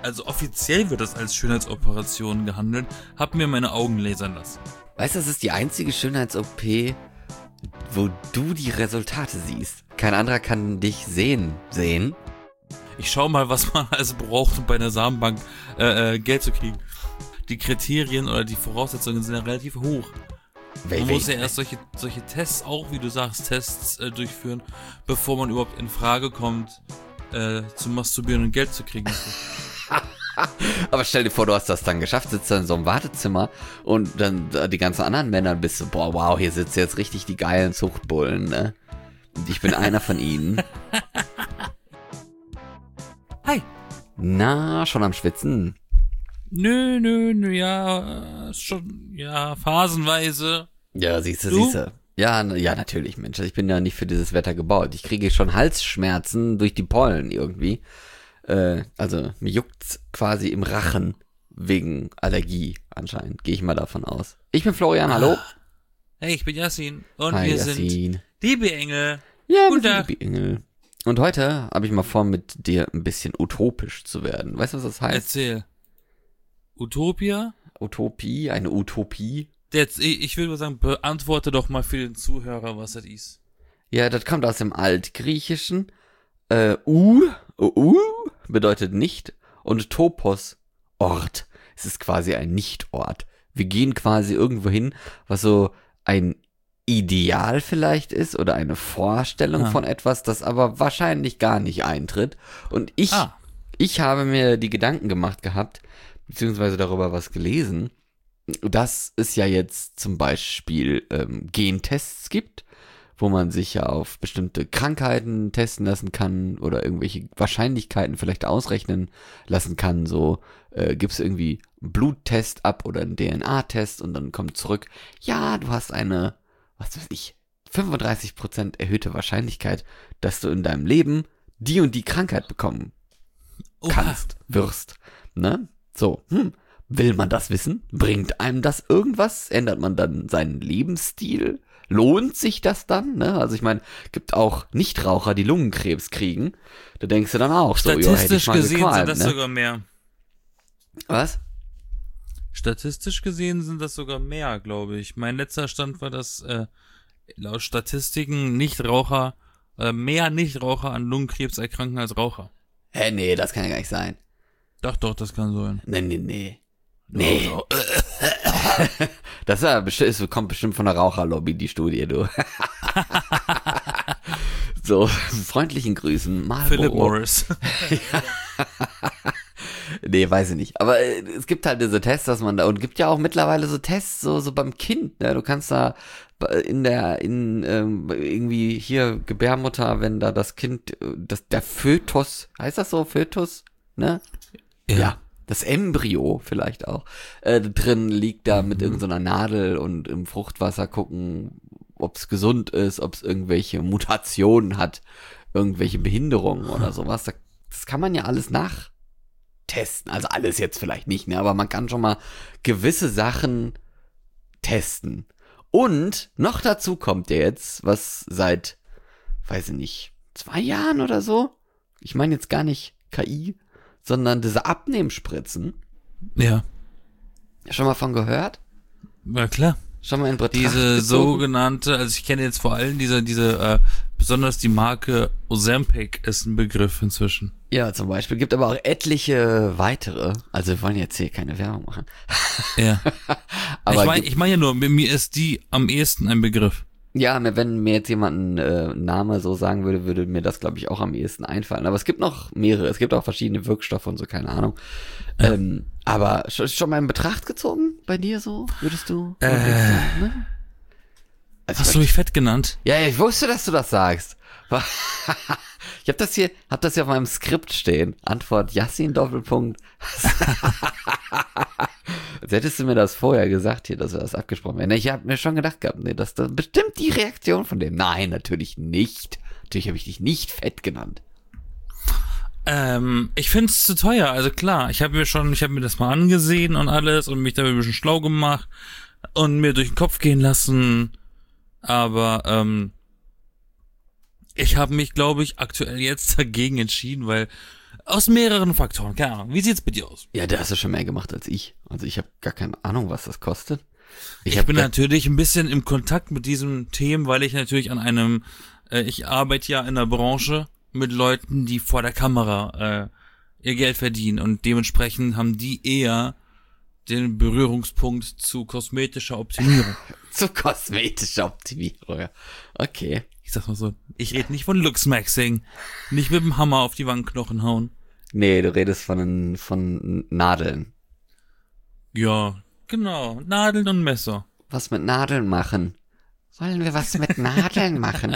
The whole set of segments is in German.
also offiziell wird das als Schönheitsoperation gehandelt, hab mir meine Augen lasern lassen. Weißt du, das ist die einzige Schönheits-OP, wo du die Resultate siehst. Kein anderer kann dich sehen. Ich schau mal, was man also braucht, um bei einer Samenbank Geld zu kriegen. Die Kriterien oder die Voraussetzungen sind ja relativ hoch. Man muss ja erst solche Tests auch, wie du sagst, Tests durchführen, bevor man überhaupt in Frage kommt, zu masturbieren und Geld zu kriegen. Aber stell dir vor, du hast das dann geschafft, sitzt da in so einem Wartezimmer und dann die ganzen anderen Männer bist du, boah, wow, hier sitzen jetzt richtig die geilen Zuchtbullen, ne? Und ich bin einer von ihnen. Hi. Na, schon am Schwitzen? Nö, ja, schon, ja, phasenweise. Ja, siehste. Ja, natürlich, Mensch. Ich bin ja nicht für dieses Wetter gebaut. Ich kriege schon Halsschmerzen durch die Pollen irgendwie. Also, mir juckt's quasi im Rachen wegen Allergie anscheinend. Gehe ich mal davon aus. Ich bin Florian, hallo. Hey, ich bin Yassin. Und Hi, wir Yassin. sind die B-Engel. Ja, Guten wir Tag. sind die Engel. Und heute habe ich mal vor, mit dir ein bisschen utopisch zu werden. Weißt du, was das heißt? Erzähl. Utopia? Utopie, eine Utopie. Jetzt, ich würde mal sagen, beantworte doch mal für den Zuhörer, was das ist. Ja, das kommt aus dem Altgriechischen. Bedeutet nicht und Topos, Ort. Es ist quasi ein Nichtort. Wir gehen quasi irgendwo hin, was so ein Ideal vielleicht ist oder eine Vorstellung von etwas, das aber wahrscheinlich gar nicht eintritt. Und ich habe mir die Gedanken gemacht gehabt, beziehungsweise darüber was gelesen, dass es ja jetzt zum Beispiel Gentests gibt, wo man sich ja auf bestimmte Krankheiten testen lassen kann oder irgendwelche Wahrscheinlichkeiten vielleicht ausrechnen lassen kann. So gibt's irgendwie einen Bluttest ab oder einen DNA-Test und dann kommt zurück, ja, du hast eine, was weiß ich, 35% erhöhte Wahrscheinlichkeit, dass du in deinem Leben die und die Krankheit bekommen wirst. Ne? So, will man das wissen? Bringt einem das irgendwas? Ändert man dann seinen Lebensstil? Lohnt sich das dann? Ne? Also ich meine, gibt auch Nichtraucher, die Lungenkrebs kriegen. Da denkst du dann auch so, hätte ich Statistisch mal gesehen gequalmt, sind das sogar mehr. Was? Statistisch gesehen sind das sogar mehr, glaube ich. Mein letzter Stand war, dass laut Statistiken Nichtraucher, mehr Nichtraucher an Lungenkrebs erkranken als Raucher. Nee, das kann ja gar nicht sein. Doch, das kann sein. Nee. Das kommt bestimmt von der Raucherlobby, die Studie, du. So, freundlichen Grüßen, Marlboro. Philip Morris. Nee, weiß ich nicht. Aber es gibt halt diese Tests, dass man da, und gibt ja auch mittlerweile so Tests, so beim Kind, ne? Du kannst da irgendwie hier Gebärmutter, wenn da das Kind, der Fötus, heißt das so, Fötus, ne? Ja. Das Embryo vielleicht auch, drin liegt da mit irgendeiner Nadel und im Fruchtwasser gucken, ob es gesund ist, ob es irgendwelche Mutationen hat, irgendwelche Behinderungen oder sowas. Das kann man ja alles nachtesten. Also alles jetzt vielleicht nicht, ne? Aber man kann schon mal gewisse Sachen testen. Und noch dazu kommt ja jetzt, was seit, weiß ich nicht, 2 Jahren oder so, ich meine jetzt gar nicht KI, sondern diese Abnehmspritzen. Ja. Schon mal von gehört? Ja, klar. Schon mal in Betracht Diese gezogen? sogenannte, also ich kenne jetzt vor allem besonders die Marke Ozempic ist ein Begriff inzwischen. Ja, zum Beispiel. Gibt aber auch etliche weitere. Also wir wollen jetzt hier keine Werbung machen. Ja. Aber ich meine ja nur, mir ist die am ehesten ein Begriff. ja, wenn mir jetzt jemand einen Name so sagen würde, würde mir das, glaube ich, auch am ehesten einfallen. Aber es gibt noch mehrere. Es gibt auch verschiedene Wirkstoffe und so, keine Ahnung. Ja. Aber schon mal in Betracht gezogen bei dir so? Würdest du? Ne? Also Hast du mich fett genannt? Ja, ich wusste, dass du das sagst. Ich hab das hier auf meinem Skript stehen. Antwort Yassin Doppelpunkt. Als hättest du mir das vorher gesagt hier, dass wir das abgesprochen werden. Ich habe mir schon gedacht gehabt, nee, das ist bestimmt die Reaktion von dem. Nein, natürlich nicht. Natürlich habe ich dich nicht fett genannt. Ich find's zu teuer, also klar, ich habe mir das mal angesehen und alles und mich da ein bisschen schlau gemacht und mir durch den Kopf gehen lassen, aber ich habe mich, glaube ich, aktuell jetzt dagegen entschieden, weil Aus mehreren Faktoren, keine Ahnung. Wie sieht's bei dir aus? Ja, da hast du schon mehr gemacht als ich. Also ich habe gar keine Ahnung, was das kostet. Ich bin natürlich ein bisschen im Kontakt mit diesem Themen, weil ich natürlich ich arbeite ja in der Branche mit Leuten, die vor der Kamera ihr Geld verdienen und dementsprechend haben die eher den Berührungspunkt zu kosmetischer Optimierung. Zu kosmetischer Optimierung, ja. Okay. Ich sag mal so, ich rede nicht von Luxmaxing, nicht mit dem Hammer auf die Wangenknochen hauen. Nee, du redest von Nadeln. Ja, genau, Nadeln und Messer. Was mit Nadeln machen? Wollen wir was mit Nadeln machen?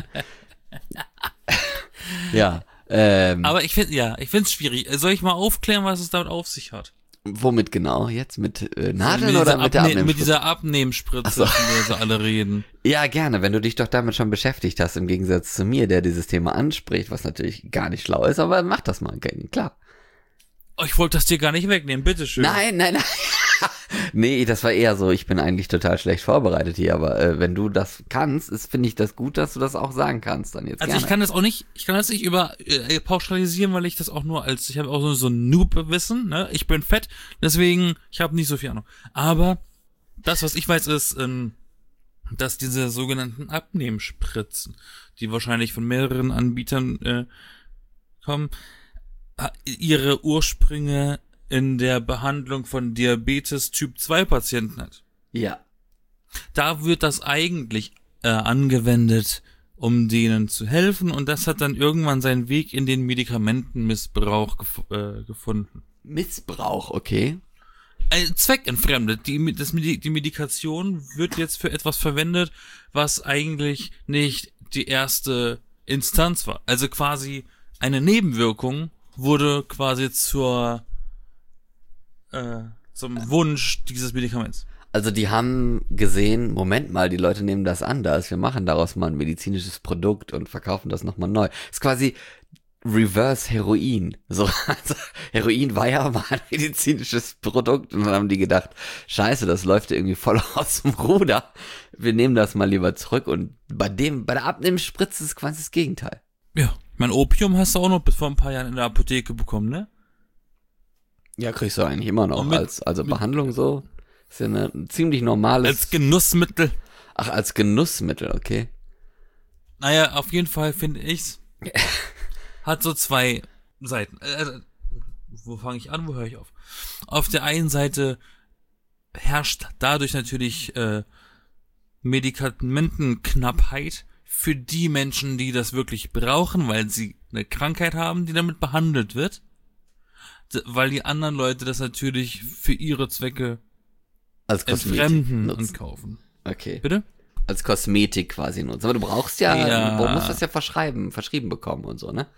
Ja, Aber ich finde es schwierig. Soll ich mal aufklären, was es damit auf sich hat? Womit genau? Jetzt mit Nadeln oder mit der Abnehmspritze? Mit dieser Abnehmspritze, von der sie alle reden. Ja, gerne, wenn du dich doch damit schon beschäftigt hast, im Gegensatz zu mir, der dieses Thema anspricht, was natürlich gar nicht schlau ist, aber mach das mal, klar. Oh, ich wollte das dir gar nicht wegnehmen, bitteschön. Nein. Nee, das war eher so, ich bin eigentlich total schlecht vorbereitet hier, aber wenn du das kannst, finde ich das gut, dass du das auch sagen kannst dann jetzt. Also gerne. ich kann das nicht pauschalisieren, weil ich das auch nur ich habe auch so ein Noob-Wissen, ne? Ich bin fett, deswegen, ich habe nicht so viel Ahnung. Aber das, was ich weiß, ist, dass diese sogenannten Abnehmspritzen, die wahrscheinlich von mehreren Anbietern kommen, ihre Ursprünge in der Behandlung von Diabetes Typ 2 Patienten hat. Ja. Da wird das eigentlich angewendet, um denen zu helfen und das hat dann irgendwann seinen Weg in den Medikamentenmissbrauch gefunden. Missbrauch, okay. Zweckentfremdet. Die Medikation wird jetzt für etwas verwendet, was eigentlich nicht die erste Instanz war. Also quasi eine Nebenwirkung wurde quasi zum Wunsch dieses Medikaments. Also die haben gesehen, Moment mal, die Leute nehmen das anders, wir machen daraus mal ein medizinisches Produkt und verkaufen das nochmal neu. Ist quasi Reverse Heroin. So, also Heroin war ja mal ein medizinisches Produkt und dann haben die gedacht, scheiße, das läuft irgendwie voll aus dem Ruder. Wir nehmen das mal lieber zurück und bei der Abnehmspritze ist quasi das Gegenteil. Ja, mein Opium hast du auch noch bis vor ein paar Jahren in der Apotheke bekommen, ne? Ja, kriegst du eigentlich immer noch als Behandlung so. Ist ja ein ziemlich normales. Als Genussmittel. Ach, als Genussmittel, okay. Naja, auf jeden Fall finde ich's. Hat so zwei Seiten. Wo fange ich an, wo höre ich auf? Auf der einen Seite herrscht dadurch natürlich Medikamentenknappheit für die Menschen, die das wirklich brauchen, weil sie eine Krankheit haben, die damit behandelt wird. Weil die anderen Leute das natürlich für ihre Zwecke als entfremden und kaufen. Okay. Bitte? Als Kosmetik quasi nutzen. Aber du brauchst du musst das ja verschrieben bekommen und so, ne?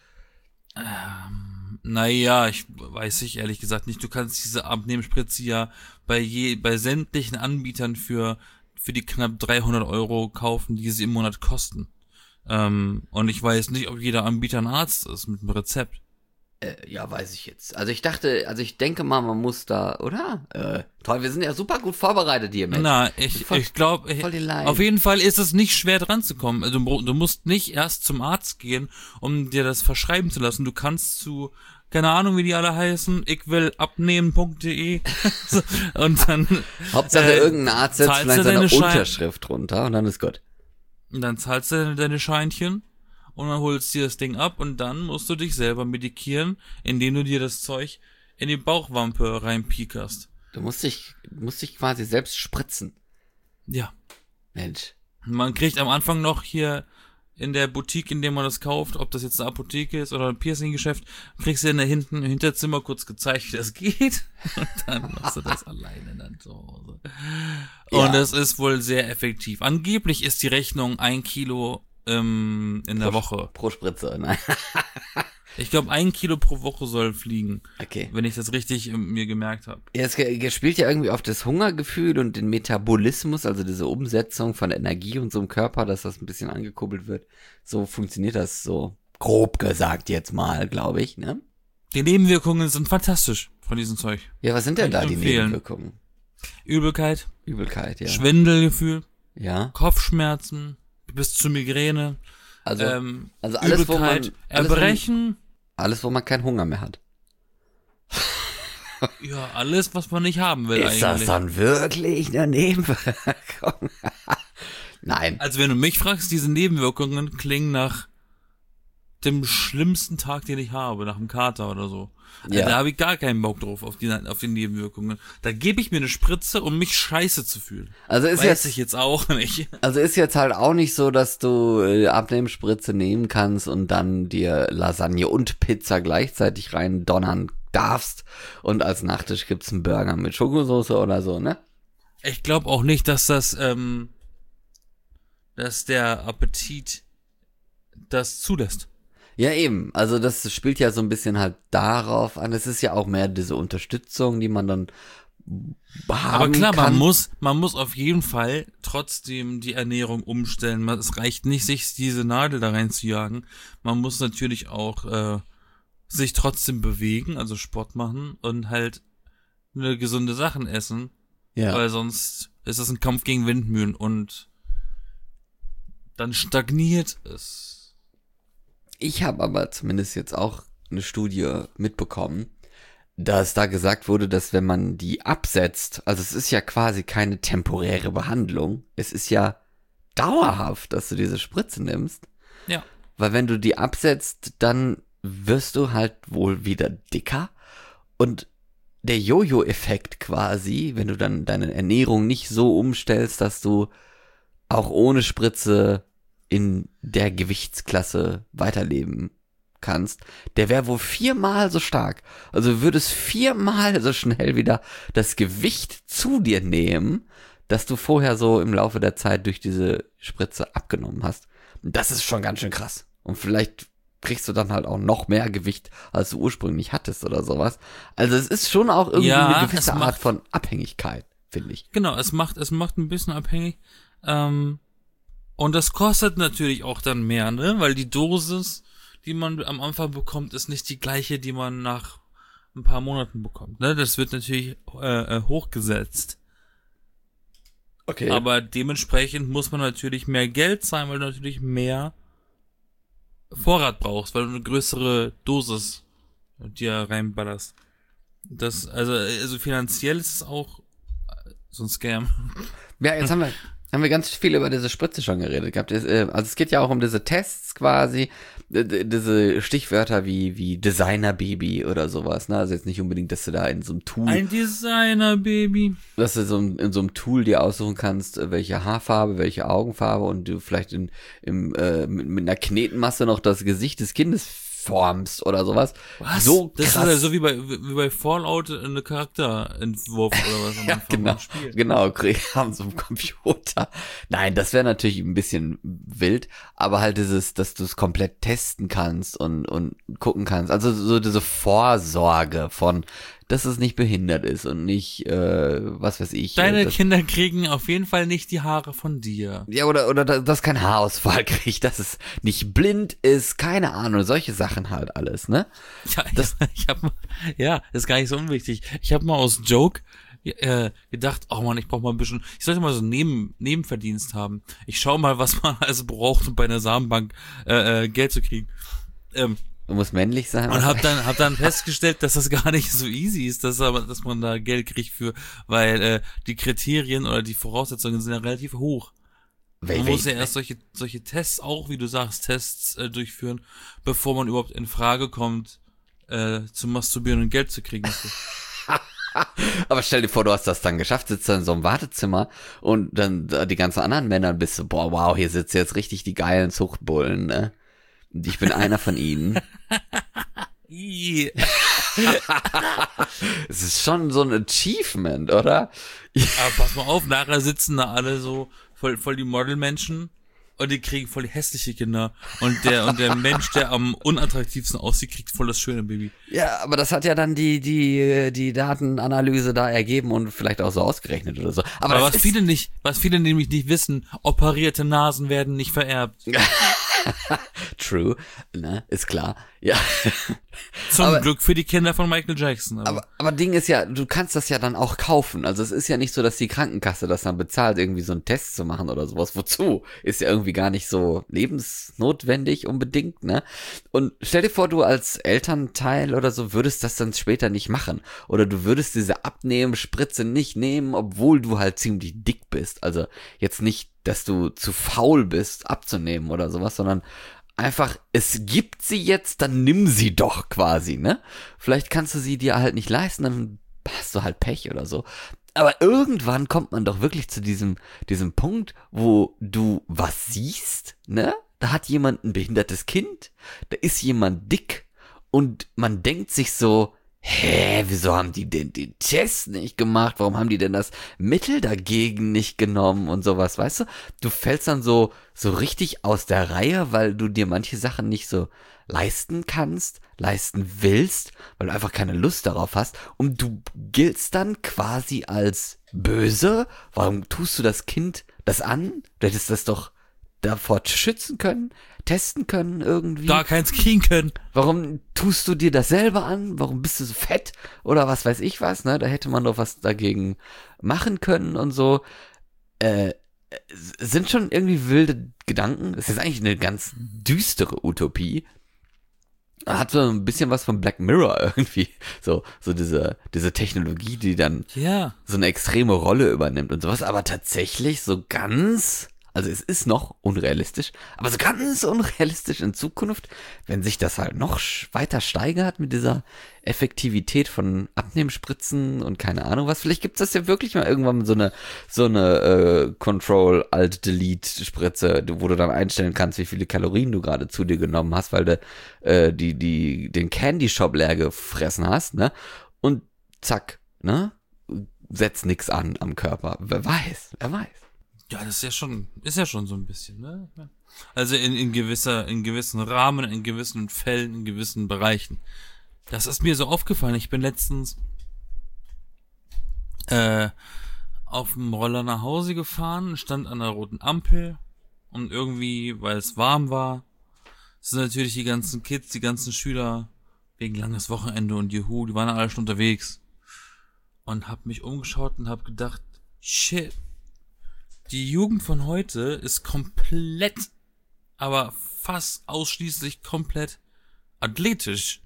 Naja, ich weiß ich ehrlich gesagt nicht. Du kannst diese Abnehmspritze ja bei sämtlichen Anbietern für die knapp 300 € kaufen, die sie im Monat kosten. Und ich weiß nicht, ob jeder Anbieter ein Arzt ist mit einem Rezept. Ja, weiß ich jetzt. Also ich denke mal, man muss da, oder? Toll, wir sind ja super gut vorbereitet hier, Mensch. Na, ich glaube, auf jeden Fall ist es nicht schwer dran zu kommen. Also du musst nicht erst zum Arzt gehen, um dir das verschreiben zu lassen. Du kannst keine Ahnung, wie die alle heißen, ich will abnehmen.de und dann Hauptsache irgendein Arzt setzt vielleicht seine Unterschrift runter und dann ist gut. Und dann zahlst du deine Scheinchen und dann holst du dir das Ding ab und dann musst du dich selber medikieren, indem du dir das Zeug in die Bauchwampe reinpiekerst. Du musst dich quasi selbst spritzen. Ja. Mensch. Man kriegt am Anfang noch hier in der Boutique, in der man das kauft, ob das jetzt eine Apotheke ist oder ein Piercing-Geschäft, kriegst du im Hinterzimmer kurz gezeigt, wie das geht. Und dann machst du das alleine dann zu Hause. Und das ist wohl sehr effektiv. Angeblich ist die Rechnung 1 Kilo in der Woche. Pro Spritze, nein. Ich glaube, 1 Kilo pro Woche soll fliegen. Okay. Wenn ich das richtig mir gemerkt habe. Ja, es spielt ja irgendwie auf das Hungergefühl und den Metabolismus, also diese Umsetzung von Energie und so im Körper, dass das ein bisschen angekurbelt wird. So funktioniert das so grob gesagt jetzt mal, glaube ich, ne? Die Nebenwirkungen sind fantastisch von diesem Zeug. Ja, was sind denn da die Nebenwirkungen? Übelkeit, ja. Schwindelgefühl, ja. Kopfschmerzen, bis zur Migräne, also alles, Übelkeit, Erbrechen. Alles, wo man keinen Hunger mehr hat. Ja, alles, was man nicht haben will Ist eigentlich. das dann wirklich eine Nebenwirkung? Nein. Also wenn du mich fragst, diese Nebenwirkungen klingen nach dem schlimmsten Tag, den ich habe, nach einem Kater oder so. Also Ja. da habe ich gar keinen Bock drauf, auf die Nebenwirkungen. Da gebe ich mir eine Spritze, um mich scheiße zu fühlen. Also ist Weiß ich jetzt auch nicht. Also ist jetzt halt auch nicht so, dass du Abnehmspritze nehmen kannst und dann dir Lasagne und Pizza gleichzeitig rein donnern darfst und als Nachtisch gibt's einen Burger mit Schokosauce oder so, ne? Ich glaube auch nicht, dass dass der Appetit das zulässt. Ja, eben. Also das spielt ja so ein bisschen halt darauf an. Es ist ja auch mehr diese Unterstützung, die man dann haben Aber klar, kann. man muss auf jeden Fall trotzdem die Ernährung umstellen. Es reicht nicht, sich diese Nadel da rein zu jagen. Man muss natürlich auch sich trotzdem bewegen, also Sport machen und halt eine gesunde Sachen essen, Ja. weil sonst ist es ein Kampf gegen Windmühlen und dann stagniert es. Ich habe aber zumindest jetzt auch eine Studie mitbekommen, dass da gesagt wurde, dass wenn man die absetzt, also es ist ja quasi keine temporäre Behandlung, es ist ja dauerhaft, dass du diese Spritze nimmst, Ja. weil wenn du die absetzt, dann wirst du halt wohl wieder dicker und der Jojo-Effekt quasi, wenn du dann deine Ernährung nicht so umstellst, dass du auch ohne Spritze in der Gewichtsklasse weiterleben kannst, der wäre wohl 4-mal so stark. Also du würdest 4-mal so schnell wieder das Gewicht zu dir nehmen, das du vorher so im Laufe der Zeit durch diese Spritze abgenommen hast. Das ist schon ganz schön krass. Und vielleicht kriegst du dann halt auch noch mehr Gewicht, als du ursprünglich hattest oder sowas. Also es ist schon auch irgendwie Ja, eine gewisse es Art von Abhängigkeit, finde ich. Genau, es macht ein bisschen abhängig. Und das kostet natürlich auch dann mehr, ne? Weil die Dosis, die man am Anfang bekommt, ist nicht die gleiche, die man nach ein paar Monaten bekommt, ne? Das wird natürlich hochgesetzt. Okay. Aber dementsprechend muss man natürlich mehr Geld zahlen, weil du natürlich mehr Vorrat brauchst, weil du eine größere Dosis dir reinballerst. Also finanziell ist es auch so ein Scam. Ja, jetzt haben wir ganz viel über diese Spritze schon geredet gehabt. Also es geht ja auch um diese Tests quasi, diese Stichwörter wie Designer-Baby oder sowas, ne? Also jetzt nicht unbedingt, dass du da in so einem Tool, Ein Designer-Baby. dass du in so einem Tool dir aussuchen kannst, welche Haarfarbe, welche Augenfarbe und du vielleicht mit einer Knetmasse noch das Gesicht des Kindes formst oder sowas. Was? So Das krass. ist ja so wie bei Fallout eine Charakterentwurf oder was am Anfang Genau, vom Spiel. genau, haben so einen Computer. Nein, das wäre natürlich ein bisschen wild, aber halt dass du es komplett testen kannst und gucken kannst. Also so diese Vorsorge von, dass es nicht behindert ist und nicht, was weiß ich. Deine das, Kinder kriegen auf jeden Fall nicht die Haare von dir. ja, oder dass kein Haarausfall kriegt, dass es nicht blind ist, keine Ahnung, solche Sachen halt alles, ne? Ja, ja, das ist gar nicht so unwichtig. Ich habe mal aus Joke gedacht, oh man, ich sollte mal so einen Nebenverdienst haben. Ich schau mal, was man also braucht, um bei einer Samenbank Geld zu kriegen. Du musst männlich sein. Und hab dann festgestellt, dass das gar nicht so easy ist, dass man da Geld kriegt für, weil die Kriterien oder die Voraussetzungen sind ja relativ hoch. Man muss ja erst solche Tests auch, wie du sagst, Tests durchführen, bevor man überhaupt in Frage kommt, zu masturbieren und Geld zu kriegen dafür. Aber stell dir vor, du hast das dann geschafft, sitzt da in so einem Wartezimmer und dann die ganzen anderen Männer bist du, boah, wow, hier sitzen jetzt richtig die geilen Zuchtbullen, ne? Und ich bin einer von ihnen. Ih. Es ist schon so ein Achievement, oder? Aber pass mal auf, nachher sitzen da alle so voll die Modelmenschen und die kriegen voll die hässliche Kinder. Und der Mensch, der am unattraktivsten aussieht, kriegt voll das schöne Baby. Ja, aber das hat ja dann die Datenanalyse da ergeben und vielleicht auch so ausgerechnet oder so. Aber was viele nämlich nicht wissen, operierte Nasen werden nicht vererbt. True, ne, ist klar. Ja. Zum Glück für die Kinder von Michael Jackson. Aber Ding ist ja, du kannst das ja dann auch kaufen. Also es ist ja nicht so, dass die Krankenkasse das dann bezahlt, irgendwie so einen Test zu machen oder sowas. Wozu? Ist ja irgendwie gar nicht so lebensnotwendig unbedingt, ne? Und stell dir vor, du als Elternteil oder so würdest das dann später nicht machen. Oder du würdest diese Abnehmspritze nicht nehmen, obwohl du halt ziemlich dick bist. Also jetzt nicht, dass du zu faul bist, abzunehmen oder sowas, sondern einfach, es gibt sie jetzt, dann nimm sie doch quasi, ne? Vielleicht kannst du sie dir halt nicht leisten, dann hast du halt Pech oder so. Aber irgendwann kommt man doch wirklich zu diesem Punkt, wo du was siehst, ne? Da hat jemand ein behindertes Kind, da ist jemand dick und man denkt sich so, wieso haben die denn den Test nicht gemacht? Warum haben die denn das Mittel dagegen nicht genommen und sowas, weißt du? Du fällst dann so richtig aus der Reihe, weil du dir manche Sachen nicht so leisten kannst, leisten willst, weil du einfach keine Lust darauf hast und du giltst dann quasi als böse. Warum tust du das Kind das an? Du hättest das doch davor schützen können, testen können irgendwie. Da keins kriegen können. Warum tust du dir das selber an? Warum bist du so fett? Oder was weiß ich was, ne? Da hätte man doch was dagegen machen können und so. Sind schon irgendwie wilde Gedanken. Es ist eigentlich eine ganz düstere Utopie. Hat so ein bisschen was von Black Mirror irgendwie. So diese Technologie, die dann so eine extreme Rolle übernimmt und sowas. Aber tatsächlich so ganz... Also es ist noch unrealistisch, aber so ganz unrealistisch in Zukunft, wenn sich das halt noch weiter steigert mit dieser Effektivität von Abnehmspritzen und keine Ahnung was. Vielleicht gibt es das ja wirklich mal irgendwann so eine Control-Alt-Delete-Spritze, wo du dann einstellen kannst, wie viele Kalorien du gerade zu dir genommen hast, weil du den Candy Shop leer gefressen hast, ne? Und zack, ne? Setzt nix an am Körper. Wer weiß. Ja, das ist ja schon so ein bisschen, ne? Also in gewissen Rahmen, in gewissen Fällen, in gewissen Bereichen. Das ist mir so aufgefallen. Ich bin letztens auf dem Roller nach Hause gefahren, stand an der roten Ampel und irgendwie, weil es warm war, sind natürlich die ganzen Kids, die ganzen Schüler wegen langes Wochenende und Juhu, die waren alle schon unterwegs. Und hab mich umgeschaut und hab gedacht, shit, die Jugend von heute ist komplett, aber fast ausschließlich komplett athletisch.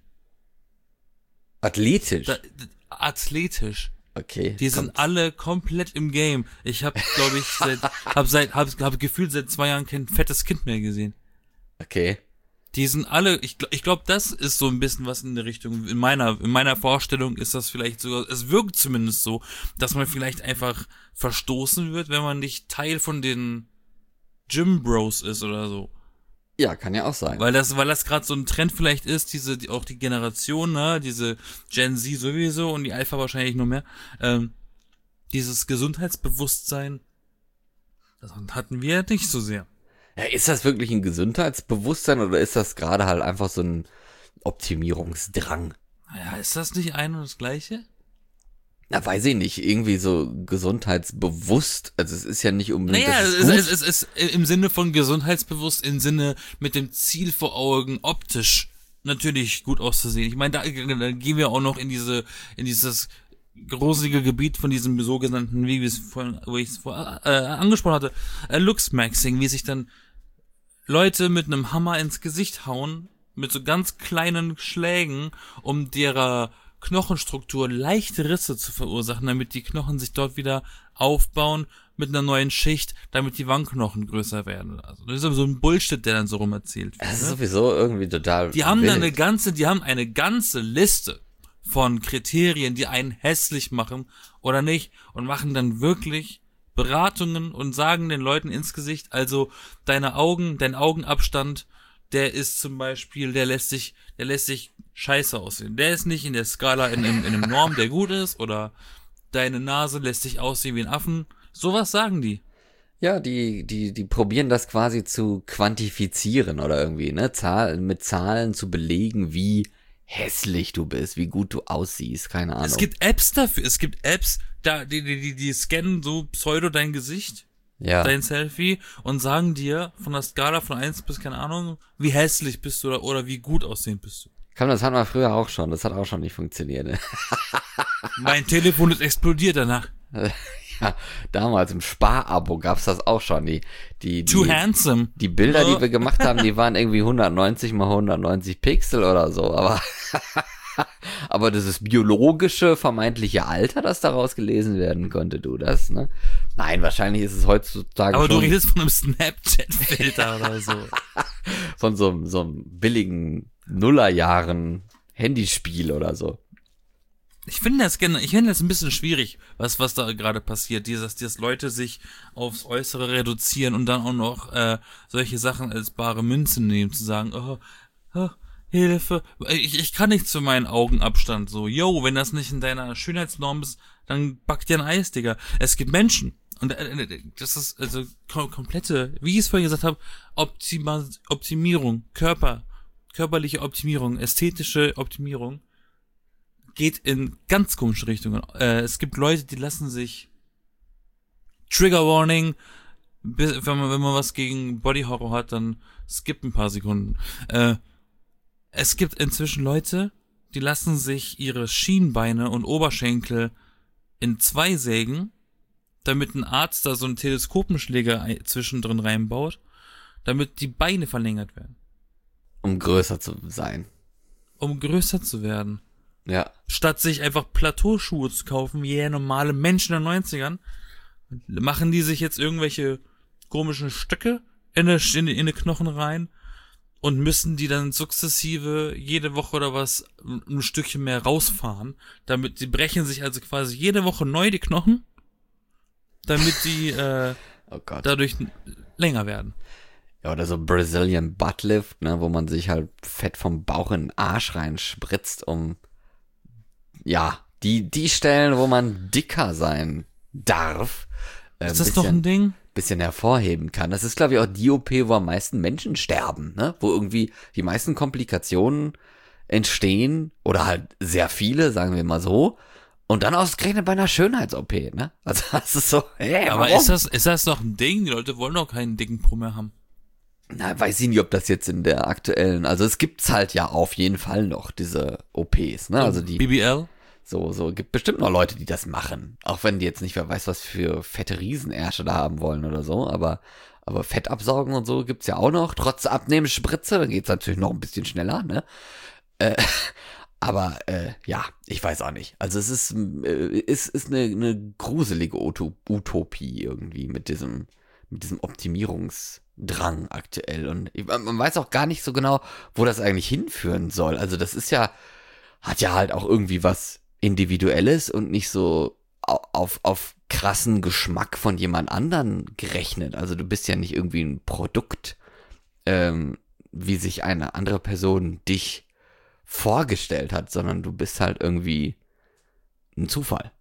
Athletisch? Athletisch. Okay. Die sind alle komplett im Game. Ich habe, glaube ich, hab gefühlt seit 2 Jahren kein fettes Kind mehr gesehen. Okay. Die sind alle, ich glaube, das ist so ein bisschen was in der Richtung. In meiner Vorstellung ist das vielleicht sogar, es wirkt zumindest so, dass man vielleicht einfach verstoßen wird, wenn man nicht Teil von den Gym Bros ist oder so. Ja, kann ja auch sein. Weil das gerade so ein Trend vielleicht ist, auch die Generation, ne, diese Gen Z sowieso und die Alpha wahrscheinlich noch mehr, dieses Gesundheitsbewusstsein, das hatten wir nicht so sehr. Ja, ist das wirklich ein Gesundheitsbewusstsein oder ist das gerade halt einfach so ein Optimierungsdrang? Naja, ist das nicht ein und das Gleiche? Na, weiß ich nicht. Irgendwie so gesundheitsbewusst. Also es ist ja nicht unbedingt. Naja, es ist im Sinne von gesundheitsbewusst, im Sinne mit dem Ziel vor Augen, optisch natürlich gut auszusehen. Ich meine, da gehen wir auch noch in dieses gruselige Gebiet von diesem sogenannten, wo ich es vorher angesprochen hatte, Looksmaxing, wie sich dann Leute mit einem Hammer ins Gesicht hauen, mit so ganz kleinen Schlägen, um derer Knochenstruktur leichte Risse zu verursachen, damit die Knochen sich dort wieder aufbauen mit einer neuen Schicht, damit die Wangenknochen größer werden. Also das ist so ein Bullshit, der dann so rum erzählt wird. Das ist sowieso irgendwie total Die haben eine ganze Liste von Kriterien, die einen hässlich machen oder nicht, und machen dann wirklich Beratungen und sagen den Leuten ins Gesicht, also dein Augenabstand, der ist zum Beispiel, der lässt sich scheiße aussehen. Der ist nicht in der Skala in einem Norm, der gut ist, oder deine Nase lässt sich aussehen wie ein Affen. Sowas sagen die. Ja, die probieren das quasi zu quantifizieren oder irgendwie, ne? Mit Zahlen zu belegen, wie hässlich du bist, wie gut du aussiehst, keine Ahnung. Es gibt Apps dafür, die scannen so pseudo dein Gesicht. dein Selfie, und sagen dir von der Skala von 1 bis, keine Ahnung, wie hässlich bist du oder wie gut aussehend bist du. Komm, das hatten wir früher auch schon. Das hat auch schon nicht funktioniert. Ne? Mein Telefon ist explodiert danach. Ja, damals im Sparabo gab's das auch schon. Too handsome. Die Bilder, die wir gemacht haben, die waren irgendwie 190 mal 190 Pixel oder so. Aber das ist biologische, vermeintliche Alter, das daraus gelesen werden konnte, du das, ne? Nein, wahrscheinlich ist es heutzutage aber schon... du redest von einem Snapchat-Filter oder so. Von so einem billigen Nullerjahren Handyspiel oder so. Ich finde das ein bisschen schwierig, was da gerade passiert, dass Leute sich aufs Äußere reduzieren und dann auch noch solche Sachen als bare Münze nehmen, zu sagen, oh, Hilfe, ich kann nicht zu meinen Augenabstand, so, yo, wenn das nicht in deiner Schönheitsnorm ist, dann back dir ein Eis, Digga. Es gibt Menschen, und das ist also komplette, wie ich es vorhin gesagt habe, Optimierung, körperliche Optimierung, ästhetische Optimierung, geht in ganz komische Richtungen. Es gibt Leute, die lassen sich Trigger Warning, wenn man was gegen Body Horror hat, dann skip ein paar Sekunden. Es gibt inzwischen Leute, die lassen sich ihre Schienbeine und Oberschenkel in 2 sägen, damit ein Arzt da so einen Teleskopenschläger zwischendrin reinbaut, damit die Beine verlängert werden. Um größer zu sein. Um größer zu werden. Ja. Statt sich einfach Plateauschuhe zu kaufen, wie jeder normale Mensch in den 90ern, machen die sich jetzt irgendwelche komischen Stöcke in die Knochen rein und müssen die dann sukzessive jede Woche oder was ein Stückchen mehr rausfahren, damit die brechen sich also quasi jede Woche neu die Knochen, damit die dadurch länger werden. Ja, oder so Brazilian Buttlift, ne, wo man sich halt Fett vom Bauch in den Arsch reinspritzt, um die Stellen, wo man dicker sein darf. Ist das doch ein Ding? Bisschen hervorheben kann. Das ist, glaube ich, auch die OP, wo am meisten Menschen sterben, ne? Wo irgendwie die meisten Komplikationen entstehen oder halt sehr viele, sagen wir mal so. Und dann ausgerechnet bei einer Schönheits-OP, ne? Also das ist so, aber warum? Ist das doch ein Ding? Die Leute wollen doch keinen dicken Po mehr haben. Na, weiß ich nicht, ob das jetzt in der aktuellen, also es gibt's halt ja auf jeden Fall noch, diese OPs, ne? Also die BBL? So, gibt bestimmt noch Leute, die das machen. Auch wenn die jetzt nicht, wer weiß, was für fette Riesenärsche da haben wollen oder so, aber Fett absaugen und so gibt's ja auch noch. Trotz Abnehmspritze, dann geht's natürlich noch ein bisschen schneller, ne? Ja, ich weiß auch nicht. Also es ist eine gruselige Utopie irgendwie mit diesem Optimierungsdrang aktuell. Und man weiß auch gar nicht so genau, wo das eigentlich hinführen soll. Also das hat ja halt auch irgendwie was Individuelles und nicht so auf krassen Geschmack von jemand anderen gerechnet. Also du bist ja nicht irgendwie ein Produkt, wie sich eine andere Person dich vorgestellt hat, sondern du bist halt irgendwie ein Zufall.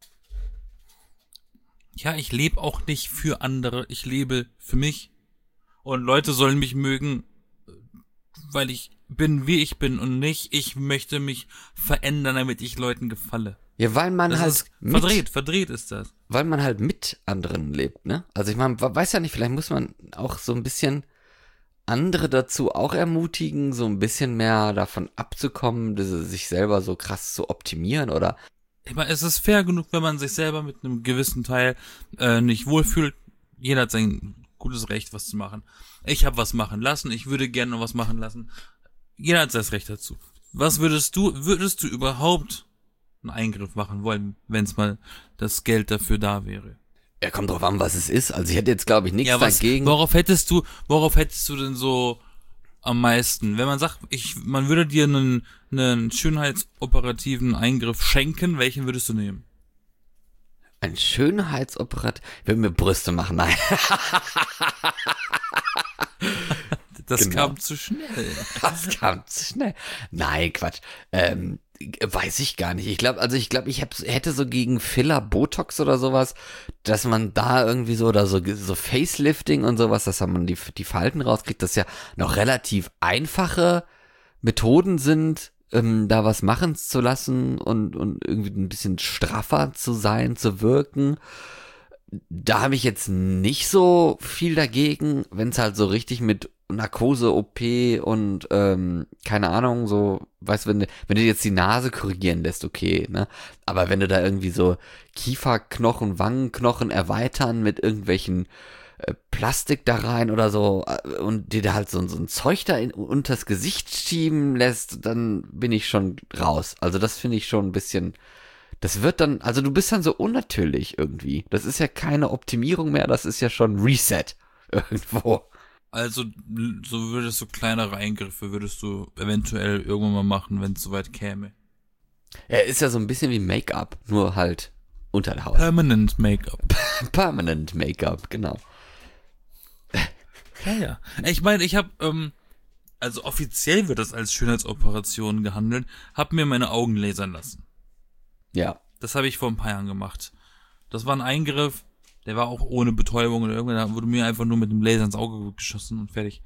Ja, ich lebe auch nicht für andere, ich lebe für mich. Und Leute sollen mich mögen, weil ich bin, wie ich bin und nicht, ich möchte mich verändern, damit ich Leuten gefalle. Ja, weil man das halt ist verdreht ist das. Weil man halt mit anderen lebt, ne? Also ich meine, weiß ja nicht, vielleicht muss man auch so ein bisschen andere dazu auch ermutigen, so ein bisschen mehr davon abzukommen, sich selber so krass zu optimieren, oder? Ich meine, es ist fair genug, wenn man sich selber mit einem gewissen Teil nicht wohlfühlt. Jeder hat sein gutes Recht, was zu machen. Ich habe was machen lassen, ich würde gerne noch was machen lassen. Jeder hat das Recht dazu. Was würdest du überhaupt einen Eingriff machen wollen, wenn es mal das Geld dafür da wäre? Ja, kommt drauf an, was es ist. Also ich hätte jetzt, glaube ich, nichts dagegen. Worauf hättest du denn so am meisten? Wenn man sagt, man würde dir einen schönheitsoperativen Eingriff schenken, welchen würdest du nehmen? Ein Schönheitsoperat? Ich will mir Brüste machen, nein. Das kam zu schnell. Das kam zu schnell. Nein, Quatsch. Weiß ich gar nicht. Ich glaube, ich hätte so gegen Filler, Botox oder sowas, dass man da irgendwie so, oder so Facelifting und sowas, dass man die Falten rauskriegt, dass ja noch relativ einfache Methoden sind, da was machen zu lassen und irgendwie ein bisschen straffer zu sein, zu wirken. Da habe ich jetzt nicht so viel dagegen, wenn es halt so richtig mit Narkose, OP und keine Ahnung, so, weißt du, wenn du jetzt die Nase korrigieren lässt, okay, ne? Aber wenn du da irgendwie so Kieferknochen, Wangenknochen erweitern mit irgendwelchen Plastik da rein oder so und dir da halt so ein Zeug da unters Gesicht schieben lässt, dann bin ich schon raus. Also das finde ich schon ein bisschen, das wird dann, also du bist dann so unnatürlich irgendwie. Das ist ja keine Optimierung mehr, das ist ja schon Reset irgendwo. Also, so würdest du kleinere Eingriffe, würdest du eventuell irgendwann mal machen, wenn es soweit käme. Er ist ja so ein bisschen wie Make-up, nur halt unter der Haut. Permanent Make-up. Permanent Make-up, genau. Ja. Ich meine, ich habe, also offiziell wird das als Schönheitsoperation gehandelt, hab mir meine Augen lasern lassen. Ja. Das habe ich vor ein paar Jahren gemacht. Das war ein Eingriff, der war auch ohne Betäubung oder irgendwann, da wurde mir einfach nur mit dem Laser ins Auge geschossen und fertig.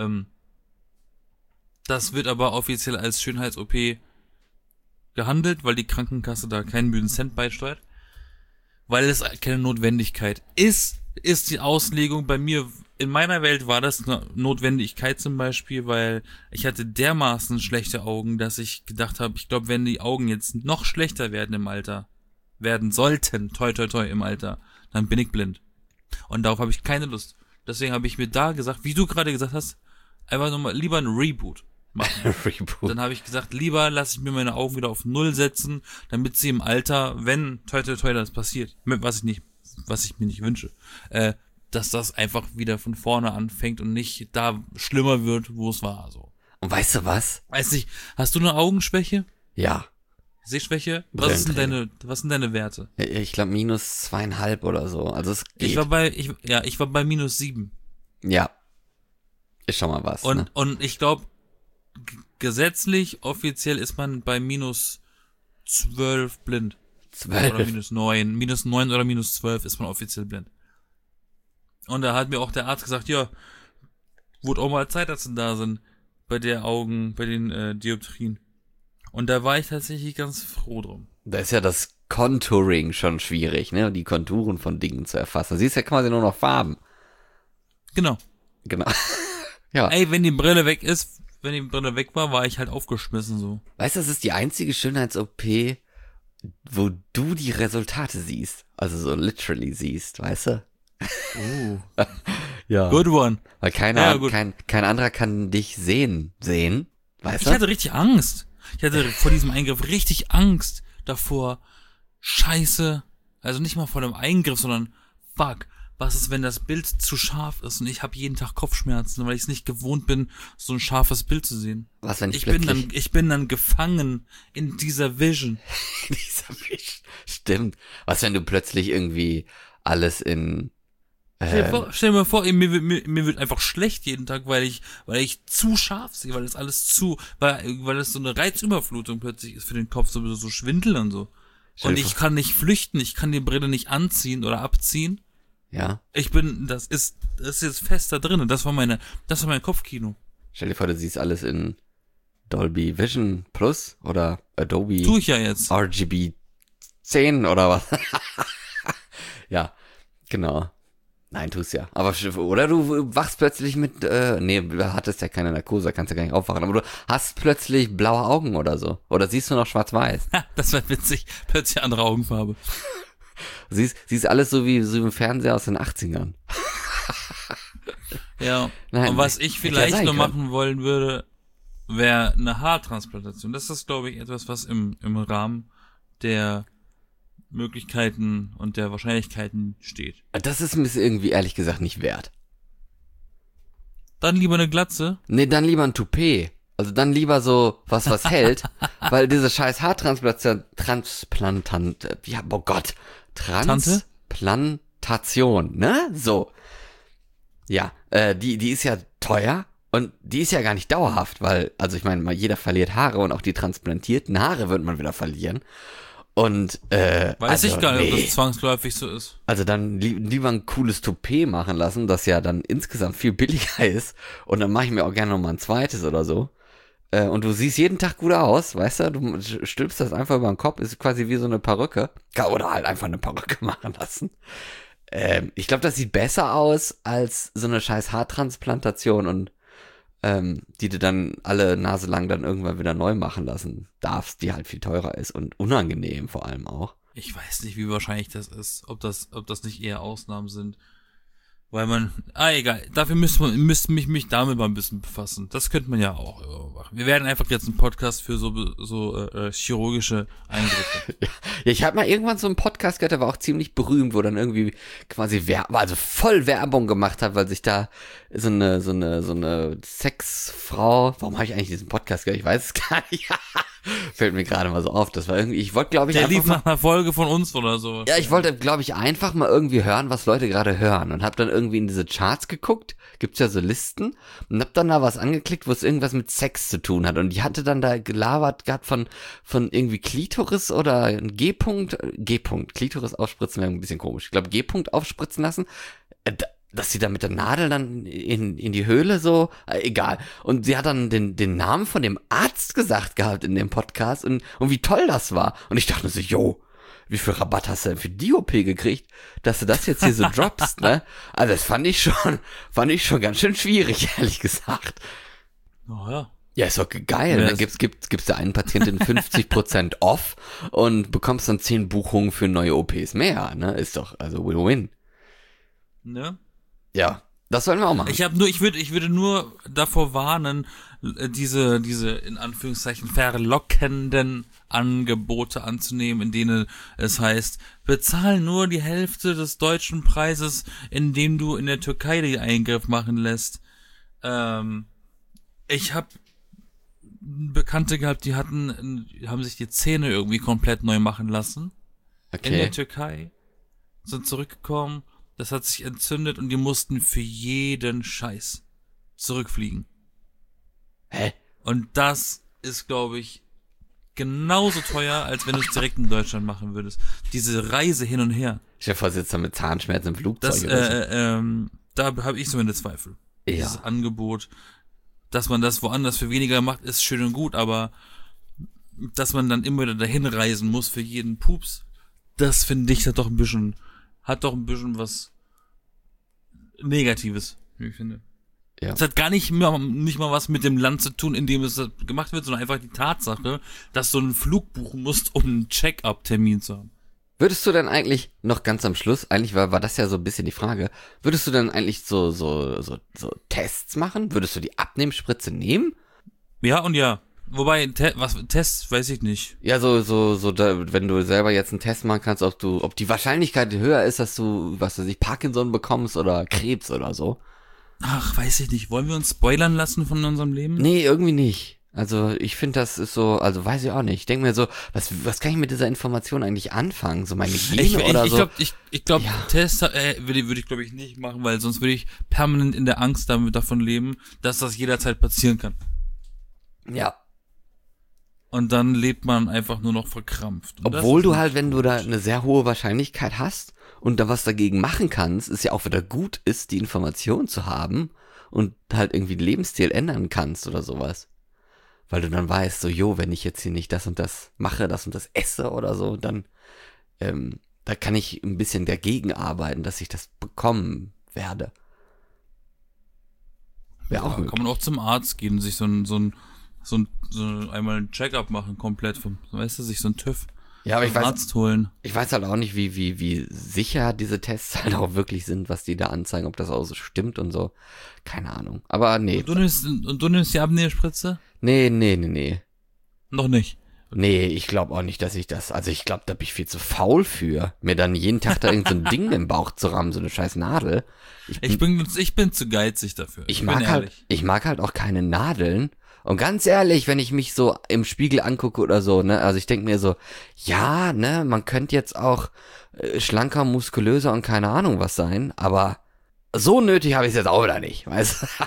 Das wird aber offiziell als Schönheits-OP gehandelt, weil die Krankenkasse da keinen müden Cent beisteuert. Weil es keine Notwendigkeit ist die Auslegung bei mir. In meiner Welt war das eine Notwendigkeit zum Beispiel, weil ich hatte dermaßen schlechte Augen, dass ich gedacht habe, ich glaube, wenn die Augen jetzt noch schlechter werden im Alter, werden sollten, toi toi toi im Alter, dann bin ich blind. Und darauf habe ich keine Lust. Deswegen habe ich mir da gesagt, wie du gerade gesagt hast, einfach nochmal lieber ein Reboot machen. Reboot. Dann habe ich gesagt, lieber lasse ich mir meine Augen wieder auf Null setzen, damit sie im Alter, wenn toi toi toi das passiert, was ich mir nicht wünsche, dass das einfach wieder von vorne anfängt und nicht da schlimmer wird, wo es war. So. Und weißt du was? Weiß nicht, hast du eine Augenschwäche? Ja. Sehschwäche? Was sind deine Werte? Ich glaube minus 2,5 oder so. Also es geht. Ich war bei -7. Ja. Ist schon mal was. Und ich glaube, gesetzlich, offiziell ist man bei -12 blind. 12. Oder -9. -9 oder -12 ist man offiziell blind. Und da hat mir auch der Arzt gesagt, ja, wurde auch mal Zeit, dass sie da sind, bei den Dioptrien. Und da war ich tatsächlich ganz froh drum. Da ist ja das Contouring schon schwierig, ne? Die Konturen von Dingen zu erfassen. Da siehst ja quasi nur noch Farben. Genau. Ja. Ey, wenn die Brille weg war, war ich halt aufgeschmissen so. Weißt du, das ist die einzige Schönheits-OP, wo du die Resultate siehst. Also so literally siehst, weißt du? Ja. Good one. Weil kein anderer kann dich sehen, weißt du? Ich hatte richtig Angst. Ich hatte vor diesem Eingriff richtig Angst davor. Scheiße. Also nicht mal vor dem Eingriff, sondern fuck. Was ist, wenn das Bild zu scharf ist und ich habe jeden Tag Kopfschmerzen, weil ich es nicht gewohnt bin, so ein scharfes Bild zu sehen. Was, wenn ich bin dann gefangen in dieser Vision. Stimmt. Was, wenn du plötzlich irgendwie alles in Stell dir mal vor, mir wird einfach schlecht jeden Tag, weil ich zu scharf sehe, weil es so eine Reizüberflutung plötzlich ist für den Kopf, so Schwindel und so. Und ich kann nicht flüchten, ich kann die Brille nicht anziehen oder abziehen. Ja. Das ist jetzt fest da drin, das war mein Kopfkino. Stell dir vor, du siehst alles in Dolby Vision Plus oder Adobe. Tu ich ja jetzt. RGB 10 oder was? Ja, genau. Nein, tust ja. Aber, oder du wachst plötzlich mit, du hattest ja keine Narkose, kannst ja gar nicht aufwachen, aber du hast plötzlich blaue Augen oder so. Oder siehst du noch schwarz-weiß? Das wäre witzig. Plötzlich andere Augenfarbe. Siehst alles so wie im Fernseher aus den 80ern. Ja. Nein, und was ich vielleicht noch machen wollen würde, wäre eine Haartransplantation. Das ist, glaube ich, etwas, was im Rahmen der Möglichkeiten und der Wahrscheinlichkeiten steht. Das ist mir irgendwie ehrlich gesagt nicht wert. Dann lieber eine Glatze? Nee, dann lieber ein Toupet. Also dann lieber so was hält, weil diese scheiß Transplantation, ne? So. Ja, die ist ja teuer und die ist ja gar nicht dauerhaft, weil, also ich meine, mal jeder verliert Haare und auch die transplantierten Haare wird man wieder verlieren. Und, weiß ich gar nicht, ob das zwangsläufig so ist. Also dann lieber ein cooles Toupet machen lassen, das ja dann insgesamt viel billiger ist. Und dann mache ich mir auch gerne nochmal ein zweites oder so. Und du siehst jeden Tag gut aus, weißt du? Du stülpst das einfach über den Kopf, ist quasi wie so eine Perücke. Oder halt einfach eine Perücke machen lassen. Ich glaube, das sieht besser aus als so eine scheiß Haartransplantation und die du dann alle Nase lang dann irgendwann wieder neu machen lassen darfst, die halt viel teurer ist und unangenehm vor allem auch. Ich weiß nicht, wie wahrscheinlich das ist, ob das nicht eher Ausnahmen sind. Weil man, egal, dafür müsste mich damit mal ein bisschen befassen. Das könnte man ja auch machen. Wir werden einfach jetzt einen Podcast für so chirurgische Eingriffe. Ja, ich habe mal irgendwann so einen Podcast gehört, der war auch ziemlich berühmt, wo dann irgendwie quasi also voll Werbung gemacht hat, weil sich da so eine Sexfrau, warum habe ich eigentlich diesen Podcast gehört? Ich weiß es gar nicht. Fällt mir gerade mal so auf. Das war irgendwie, ich wollte, glaube ich, der lief nach einer Folge von uns oder so. Ja, ich wollte, glaube ich, einfach mal irgendwie hören, was Leute gerade hören und habe dann irgendwie in diese Charts geguckt, gibt's ja so Listen und hab dann da was angeklickt, wo es irgendwas mit Sex zu tun hat und die hatte dann da gelabert gehabt von irgendwie Klitoris oder G-Punkt, Klitoris aufspritzen wäre ein bisschen komisch. Ich glaube G-Punkt aufspritzen lassen. Dass sie da mit der Nadel dann in die Höhle so, egal. Und sie hat dann den Namen von dem Arzt gesagt gehabt in dem Podcast und wie toll das war. Und ich dachte mir so, yo, wie viel Rabatt hast du denn für die OP gekriegt, dass du das jetzt hier so droppst, ne? Also das fand ich schon ganz schön schwierig, ehrlich gesagt. Oh ja. Ja, ist doch geil. Ja, Dann gibt's da einen Patienten 50% off und bekommst dann 10 Buchungen für neue OPs mehr, ne? Ist doch, also Win-Win. Ne? Ja, das sollen wir auch machen. Ich würde nur davor warnen, diese in Anführungszeichen verlockenden Angebote anzunehmen, in denen es heißt, bezahl nur die Hälfte des deutschen Preises, indem du in der Türkei den Eingriff machen lässt. Ich habe Bekannte gehabt, die haben sich die Zähne irgendwie komplett neu machen lassen. Okay. In der Türkei. Sind zurückgekommen. Das hat sich entzündet und die mussten für jeden Scheiß zurückfliegen. Hä? Und das ist, glaube ich, genauso teuer, als wenn du es direkt in Deutschland machen würdest. Diese Reise hin und her. Ich stell dir vor, sitzt da mit Zahnschmerzen im Flugzeug Das, oder so. da habe ich so meine Zweifel. Ja. Dieses Angebot, dass man das woanders für weniger macht, ist schön und gut, aber dass man dann immer wieder dahin reisen muss für jeden Pups, das finde ich hat doch ein bisschen was Negatives, wie ich finde. Ja. Es hat gar nicht mal was mit dem Land zu tun, in dem es gemacht wird, sondern einfach die Tatsache, dass du einen Flug buchen musst, um einen Check-up-Termin zu haben. Würdest du dann eigentlich noch ganz am Schluss, eigentlich war das ja so ein bisschen die Frage, würdest du dann eigentlich so Tests machen? Würdest du die Abnehmspritze nehmen? Ja und ja. Wobei, Tests weiß ich nicht. Ja, wenn du selber jetzt einen Test machen kannst, ob die Wahrscheinlichkeit höher ist, dass du, was weiß ich, Parkinson bekommst oder Krebs oder so. Ach, weiß ich nicht. Wollen wir uns spoilern lassen von unserem Leben? Nee, irgendwie nicht. Also ich finde, das ist so, also weiß ich auch nicht. Ich denke mir so, was kann ich mit dieser Information eigentlich anfangen? So meine Gene oder so? Ich glaube, Ja. Tests würde ich glaube ich nicht machen, weil sonst würde ich permanent in der Angst davon leben, dass das jederzeit passieren kann. Ja. Und dann lebt man einfach nur noch verkrampft. Und Obwohl du halt, wenn du da eine sehr hohe Wahrscheinlichkeit hast und da was dagegen machen kannst, ist ja auch wieder gut ist, die Information zu haben und halt irgendwie den Lebensstil ändern kannst oder sowas. Weil du dann weißt, so, jo, wenn ich jetzt hier nicht das und das mache, das und das esse oder so, dann da kann ich ein bisschen dagegen arbeiten, dass ich das bekommen werde. Wäre auch möglich. Kann man auch zum Arzt gehen, sich so einmal ein Check-up machen, komplett weißt du, sich so ein TÜV Ja, aber vom Arzt holen. Ich weiß halt auch nicht, wie sicher diese Tests halt auch wirklich sind, was die da anzeigen, ob das auch so stimmt und so. Keine Ahnung. Aber nee. Und du nimmst die Abnehmspritze? Nee. Noch nicht. Nee, ich glaube auch nicht, dass ich das, also ich glaube, da bin ich viel zu faul für, mir dann jeden Tag da irgend so ein Ding im Bauch zu rammen, so eine scheiß Nadel. Ich bin zu geizig dafür. Ich mag halt auch keine Nadeln. Und ganz ehrlich, wenn ich mich so im Spiegel angucke oder so, ne, also ich denke mir so, ja, ne, man könnte jetzt auch schlanker, muskulöser und keine Ahnung was sein, aber so nötig habe ich es jetzt auch wieder nicht, weißt du?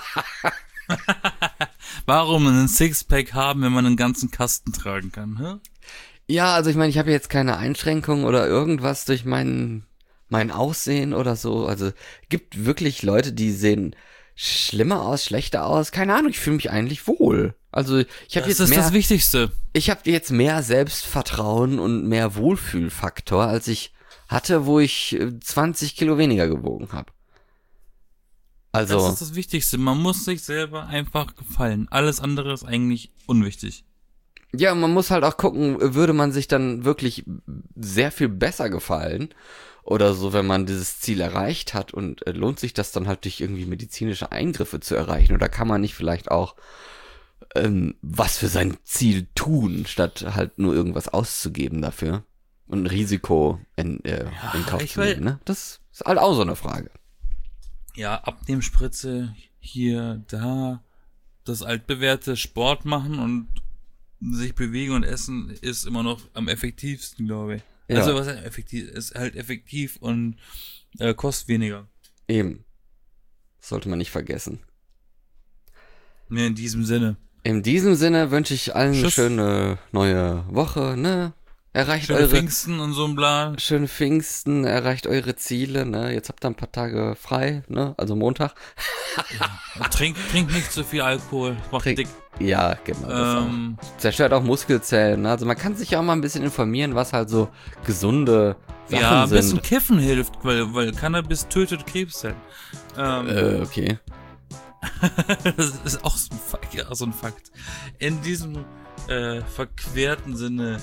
Warum einen Sixpack haben, wenn man einen ganzen Kasten tragen kann, hä? Ja, also ich meine, ich habe jetzt keine Einschränkungen oder irgendwas durch mein Aussehen oder so. Also gibt wirklich Leute, die sehen schlimmer aus, schlechter aus. Keine Ahnung, ich fühle mich eigentlich wohl. Also ich habe jetzt Das ist das Wichtigste. Ich habe jetzt mehr Selbstvertrauen und mehr Wohlfühlfaktor, als ich hatte, wo ich 20 Kilo weniger gewogen habe. Also, das ist das Wichtigste. Man muss sich selber einfach gefallen. Alles andere ist eigentlich unwichtig. ja, man muss halt auch gucken, würde man sich dann wirklich sehr viel besser gefallen oder so, wenn man dieses Ziel erreicht hat und lohnt sich das dann halt durch irgendwie medizinische Eingriffe zu erreichen oder kann man nicht vielleicht auch was für sein Ziel tun, statt halt nur irgendwas auszugeben dafür und ein Risiko in Kauf zu nehmen, ne? Das ist halt auch so eine Frage. Ja, Abnehmspritze, hier, da, das altbewährte Sport machen und sich bewegen und essen ist immer noch am effektivsten, glaube ich. Ja. Also was heißt effektiv? Ist halt effektiv und kostet weniger. Eben. Das sollte man nicht vergessen. Mehr in diesem Sinne. In diesem Sinne wünsche ich allen eine Tschüss. schöne neue Woche, ne? Erreicht Schöne eure Pfingsten und so ein Plan. schöne Pfingsten, erreicht eure Ziele, ne? Jetzt habt ihr ein paar Tage frei, ne? Also Montag. Trink nicht zu viel Alkohol. Macht Trink- dick. Ja, genau. Das auch. Zerstört auch Muskelzellen. Ne? Also man kann sich ja auch mal ein bisschen informieren, was halt so gesunde Sachen Ja, ein bisschen sind. Kiffen hilft, weil Cannabis tötet Krebszellen. Okay. Das ist auch so ein Fakt. In diesem verquerten Sinne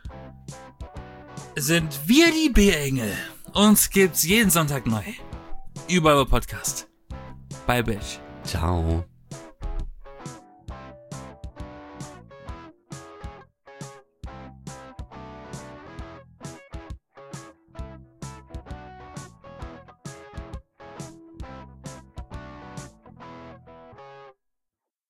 sind wir die B-Engel. Uns gibt's jeden Sonntag neu. Überall bei Podcast. Bye, Bitch. Ciao.